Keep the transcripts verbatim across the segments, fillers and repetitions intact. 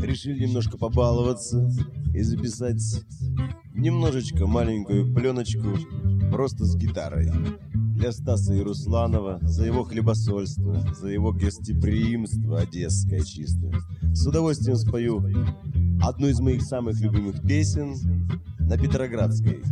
решили немножко побаловаться и записать немножечко маленькую пленочку просто с гитарой для Стаса и Русланова за его хлебосольство, за его гостеприимство одесское чистое. С удовольствием спою одну из моих самых любимых песен на Петроградской.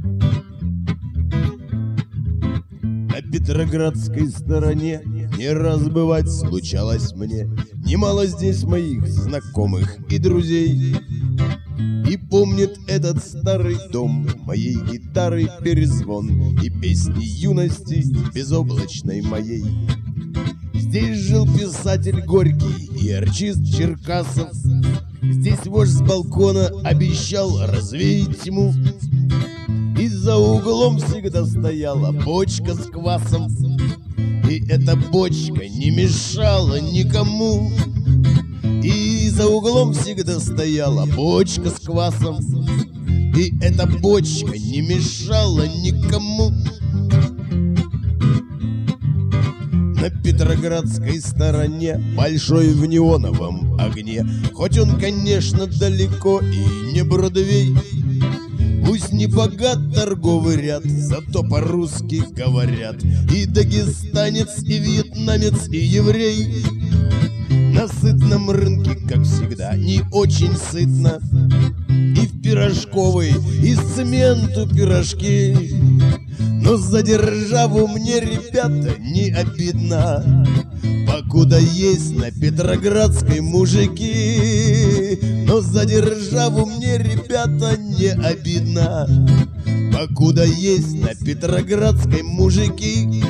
На Петроградской стороне не раз бывать случалось мне, немало здесь моих знакомых и друзей. И помнит этот старый дом моей гитары перезвон и песни юности безоблачной моей. Здесь жил писатель Горький и артист Черкасов. Здесь вождь с балкона обещал развеять тьму. И за углом всегда стояла бочка с квасом, и эта бочка не мешала никому. И за углом всегда стояла бочка с квасом, и эта бочка не мешала никому. На Петроградской стороне большой в неоновом огне, хоть он, конечно, далеко и не Бродвей, пусть не богат торговый ряд, зато по-русски говорят и дагестанец, и вьетнамец, и еврей. На сытном рынке, как всегда, не очень сытно, и в пирожковой из цементу пирожки. Но за державу мне, ребята, не обидно, покуда есть на Петроградской мужики. Но за державу мне, ребята, не обидно, покуда есть на Петроградской мужики.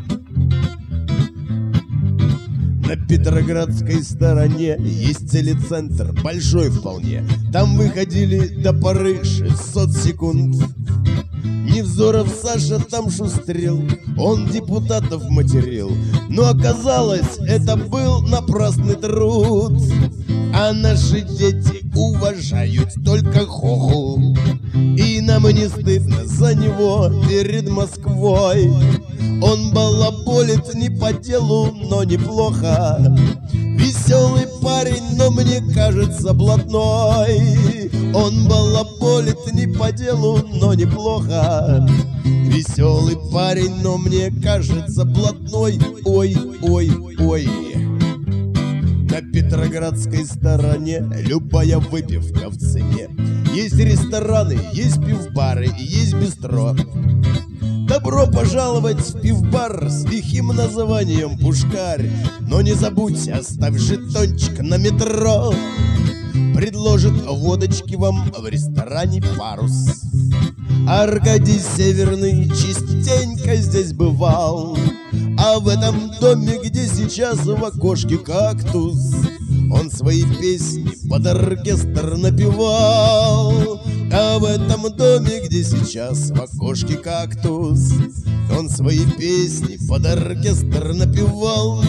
На Петроградской стороне есть телецентр, большой вполне. Там выходили до поры шестьсот секунд. Невзоров Саша там шустрил, он депутатов материл, но оказалось, это был напрасный труд. А наши дети уважают только Хоху, и нам не стыдно за него перед Москвой. Он балаболит не по делу, но неплохо. Веселый парень, но мне кажется блатной. Он балаболит не по делу, но неплохо. Веселый парень, но мне кажется блатной. Ой, ой, ой. На Петроградской стороне любая выпивка в цене. Есть рестораны, есть пивбары, есть бистро. Добро пожаловать в пивбар с лихим названием Пушкарь. Но не забудь, оставь жетончик на метро. Предложит водочки вам в ресторане «Парус». Аркадий Северный частенько здесь бывал, а в этом доме, где сейчас в окошке кактус, он свои песни под оркестр напевал. А в этом доме, где сейчас в окошке кактус, он свои песни под оркестр напевал.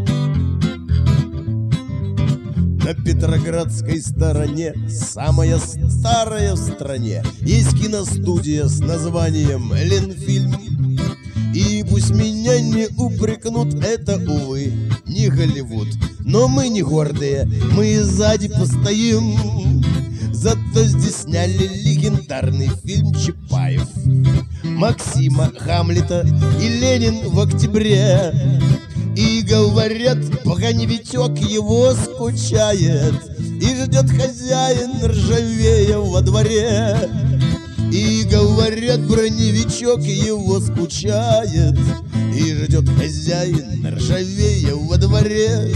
На Петроградской стороне, самая старая в стране, есть киностудия с названием «Ленфильм». И пусть меня не упрекнут, это, увы, не Голливуд. Но мы не гордые, мы сзади постоим. Зато здесь сняли легендарный фильм Чапаев, Максима, Гамлета и Ленин в октябре. И говорят, броневичок его скучает и ждет хозяин, ржавея во дворе. И говорят, броневичок его скучает и ждет хозяин, ржавея во дворе.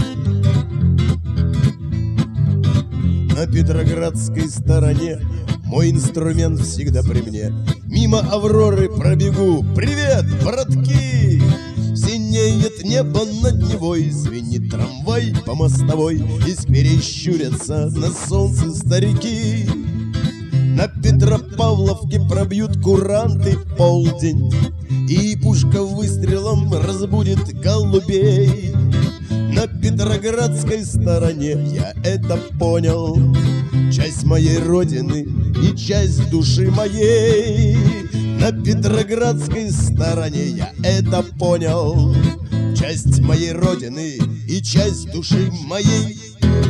На Петроградской стороне мой инструмент всегда при мне. Мимо Авроры пробегу. Привет, братки! Синеет небо над Невой, звенит трамвай по мостовой, и скверей щурятся на солнце старики. На Петропавловке пробьют куранты полдень, и пушка выстрелом разбудит голубей. На Петроградской стороне я это понял, часть моей родины и часть души моей. На Петроградской стороне я это понял, часть моей родины и часть души моей.